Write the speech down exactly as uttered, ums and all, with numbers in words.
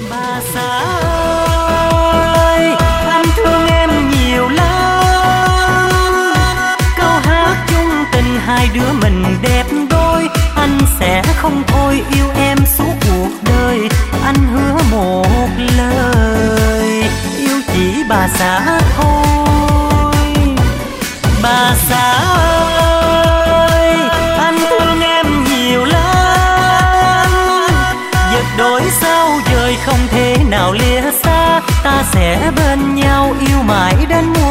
Bà xã ơi, anh thương em nhiều lắm. Câu hát chung tình hai đứa mình đẹp đôi. Anh sẽ không thôi yêu em suốt cuộc đời. Anh hứa một lời, yêu chỉ bà xã thôi. Bà xã ơi, anh thương em nhiều lắm. Giật đổi sao dời không thể nào lìa xa. Ta sẽ bên nhau yêu mãi đến muôn